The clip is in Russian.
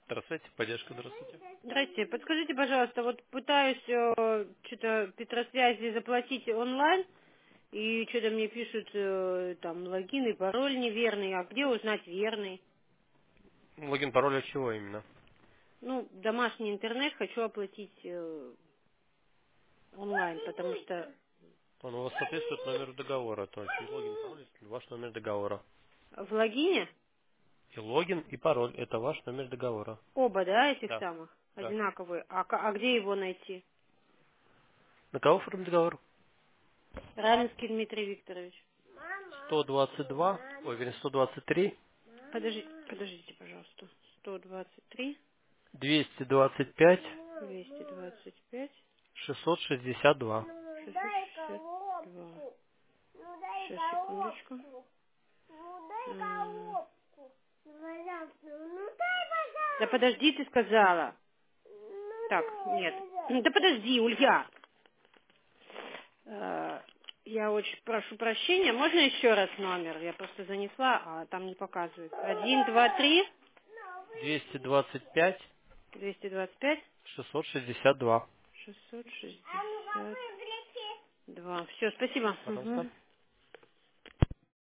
Здравствуйте, поддержка, здравствуйте. Здрасте. Подскажите, пожалуйста, вот пытаюсь что-то Петросвязи заплатить онлайн, и что-то мне пишут там логин и пароль неверный, а где узнать верный? Логин, пароль от чего именно? Ну, домашний интернет хочу оплатить онлайн, потому что Он у вас соответствует номеру договора, то есть логин, пароль, это ваш номер договора. в логине И логин, и пароль, это ваш номер договора. оба, да, этих Да, самых, да. одинаковые. А где его найти? На кого оформлен договор? Раменский Дмитрий Викторович. 122, ой, вернее, 123, Подождите, пожалуйста. 123, 225, 225, 662. 662. Сейчас, секундочку. Да подожди, ты сказала. Так, нет. Да подожди, Улья. Я очень прошу прощения. Можно еще раз номер? Я просто занесла, а там не показывает. 123 225, 225 662. 662. Все, спасибо. Пожалуйста.